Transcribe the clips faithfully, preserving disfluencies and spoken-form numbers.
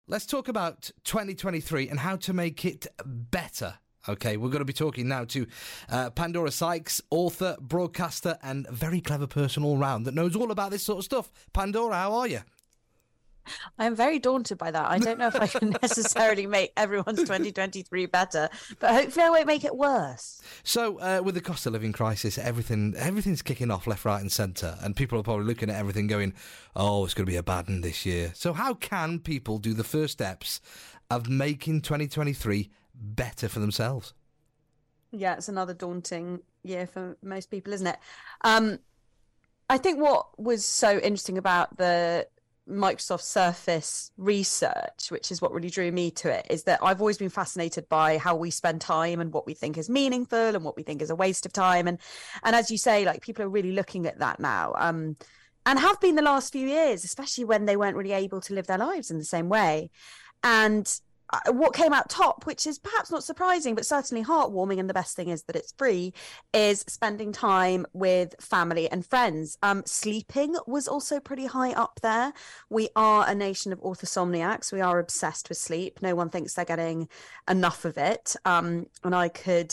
Let's talk about twenty twenty-three and how to make it better. Okay, we're going to be talking now to uh, Pandora Sykes, author, broadcaster, and very clever person all round that knows all about this sort of stuff. Pandora, how are you? I'm very daunted by that. I don't know if I can necessarily make everyone's twenty twenty-three better, but hopefully I won't make it worse. So, uh, with the cost of living crisis, everything everything's kicking off left, right and centre, and people are probably looking at everything going, oh, it's going to be a bad one this year. So how can people do the first steps of making twenty twenty-three better for themselves? Yeah, it's another daunting year for most people, isn't it? Um, I think what was so interesting about the Microsoft Surface research, which is what really drew me to it, is that I've always been fascinated by how we spend time and what we think is meaningful and what we think is a waste of time. And and as you say, like, people are really looking at that now, um, and have been the last few years, especially when they weren't really able to live their lives in the same way. And what came out top, which is perhaps not surprising, but certainly heartwarming, and the best thing is that it's free, is spending time with family and friends. Um, sleeping was also pretty high up there. We are a nation of orthosomniacs. We are obsessed with sleep. No one thinks they're getting enough of it. Um, and I could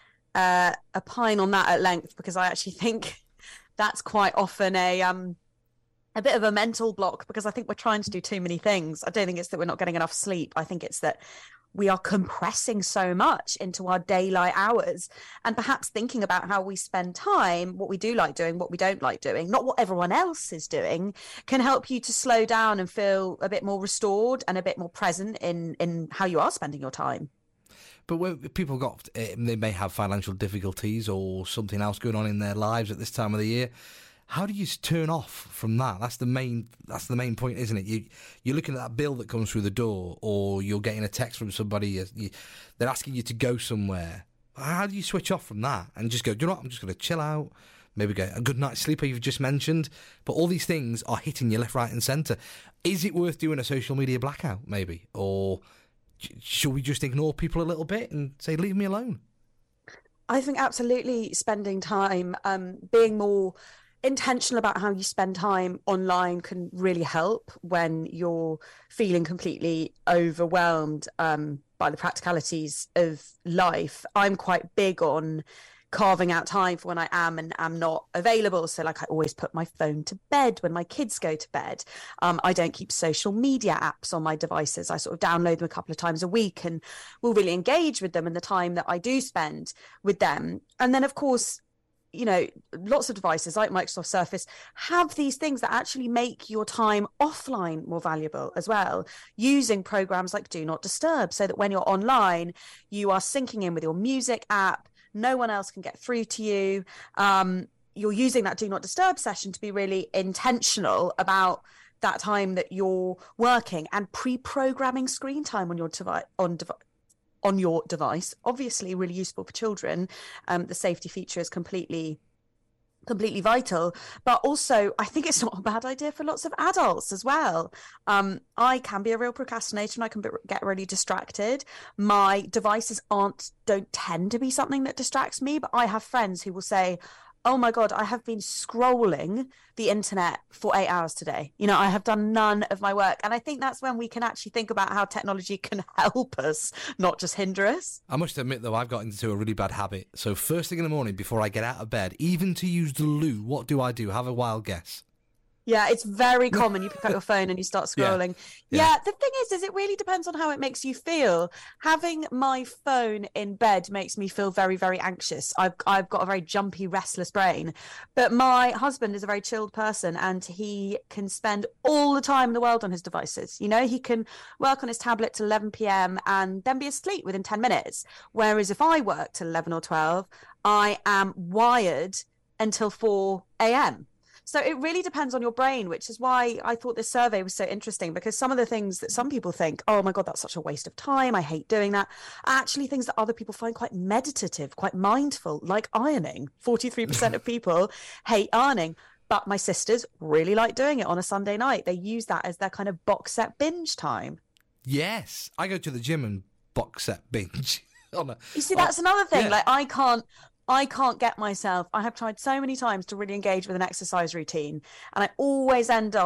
uh, opine on that at length, because I actually think that's quite often a... Um, a bit of a mental block, because I think we're trying to do too many things. I don't think it's that we're not getting enough sleep. I think it's that we are compressing so much into our daylight hours, and perhaps thinking about how we spend time, what we do like doing, what we don't like doing, not what everyone else is doing, can help you to slow down and feel a bit more restored and a bit more present in, in how you are spending your time. But when people got, they may have financial difficulties or something else going on in their lives at this time of the year. How do you turn off from that? That's the main. That's the main point, isn't it? You you're looking at that bill that comes through the door, or you're getting a text from somebody. You, you, they're asking you to go somewhere. How do you switch off from that and just go? Do you know what? I'm just going to chill out. Maybe get a good night's sleep, you've just mentioned. But all these things are hitting you left, right, and centre. Is it worth doing a social media blackout, maybe, or should we just ignore people a little bit and say, leave me alone? I think absolutely spending time, um, being more intentional about how you spend time online can really help when you're feeling completely overwhelmed um, by the practicalities of life. I'm quite big on carving out time for when I am and am not available. So, like, I always put my phone to bed when my kids go to bed. Um, I don't keep social media apps on my devices. I sort of download them a couple of times a week and will really engage with them in the time that I do spend with them. And then, of course, you know, lots of devices like Microsoft Surface have these things that actually make your time offline more valuable as well, using programs like Do Not Disturb, so that when you're online, you are syncing in with your music app. No one else can get through to you. Um, you're using that Do Not Disturb session to be really intentional about that time that you're working, and pre-programming screen time on your device, on device. on your device, obviously really useful for children. Um, the safety feature is completely, completely vital, but also I think it's not a bad idea for lots of adults as well. Um, I can be a real procrastinator and I can be, get really distracted. My devices aren't, don't tend to be something that distracts me, but I have friends who will say, oh my God, I have been scrolling the internet for eight hours today. You know, I have done none of my work. And I think that's when we can actually think about how technology can help us, not just hinder us. I must admit, though, I've got into a really bad habit. So first thing in the morning, before I get out of bed, even to use the loo, what do I do? Have a wild guess. Yeah, it's very common. You pick up your phone and you start scrolling. Yeah. Yeah. yeah, the thing is, is it really depends on how it makes you feel. Having my phone in bed makes me feel very, very anxious. I've I've got a very jumpy, restless brain. But my husband is a very chilled person, and he can spend all the time in the world on his devices. You know, he can work on his tablet till eleven p.m. and then be asleep within ten minutes. Whereas if I work till eleven or twelve, I am wired until four a.m. So it really depends on your brain, which is why I thought this survey was so interesting, because some of the things that some people think, oh my God, that's such a waste of time, I hate doing that, are actually things that other people find quite meditative, quite mindful, like ironing. forty-three percent of people hate ironing, but my sisters really like doing it on a Sunday night. They use that as their kind of box set binge time. Yes, I go to the gym and box set binge. on a, you see, that's on, another thing. Yeah. Like I can't, I can't get myself, I have tried so many times to really engage with an exercise routine, and I always end up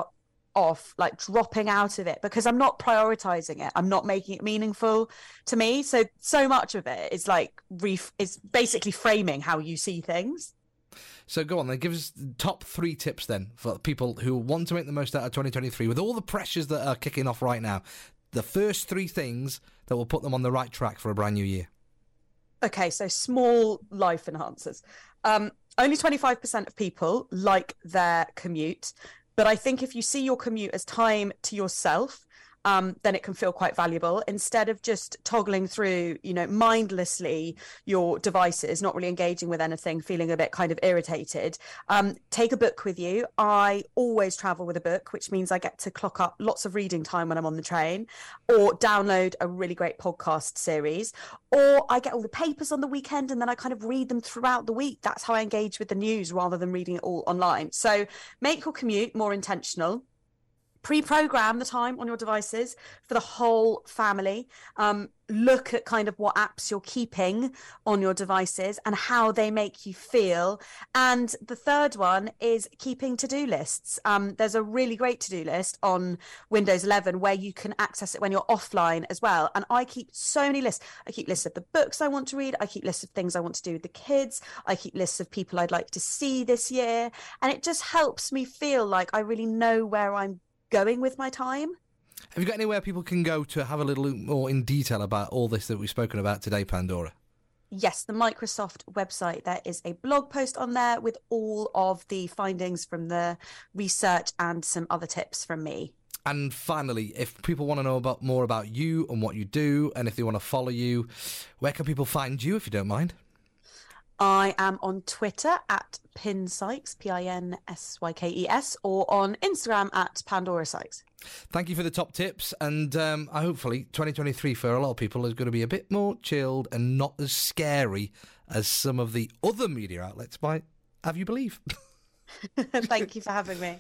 off, like dropping out of it, because I'm not prioritizing it. I'm not making it meaningful to me. So, so much of it is like, ref- is basically framing how you see things. So go on then, give us top three tips then for people who want to make the most out of twenty twenty-three with all the pressures that are kicking off right now. The first three things that will put them on the right track for a brand new year. Okay, so small life enhancers. Um, only twenty-five percent of people like their commute. But I think if you see your commute as time to yourself, um, then it can feel quite valuable, instead of just toggling through, you know, mindlessly your devices, not really engaging with anything, feeling a bit kind of irritated. Um, take a book with you. I always travel with a book, which means I get to clock up lots of reading time when I'm on the train, or download a really great podcast series, or I get all the papers on the weekend and then I kind of read them throughout the week. That's how I engage with the news rather than reading it all online. So make your commute more intentional. Pre-program the time on your devices for the whole family. Um, look at kind of what apps you're keeping on your devices and how they make you feel. And the third one is keeping to-do lists. Um, there's a really great to-do list on Windows eleven where you can access it when you're offline as well. And I keep so many lists. I keep lists of the books I want to read. I keep lists of things I want to do with the kids. I keep lists of people I'd like to see this year. And it just helps me feel like I really know where I'm going with my time. Have you got anywhere people can go to have a little more in detail about all this that we've spoken about today, Pandora? Yes, the Microsoft website. There is a blog post on there with all of the findings from the research and some other tips from me. And finally, if people want to know about more about you and what you do, and if they want to follow you, where can people find you, if you don't mind? I am on Twitter at Pin Sykes, P I N S Y K E S, or on Instagram at Pandora Sykes. Thank you for the top tips, and um, hopefully twenty twenty-three for a lot of people is going to be a bit more chilled and not as scary as some of the other media outlets might have you believe. Thank you for having me.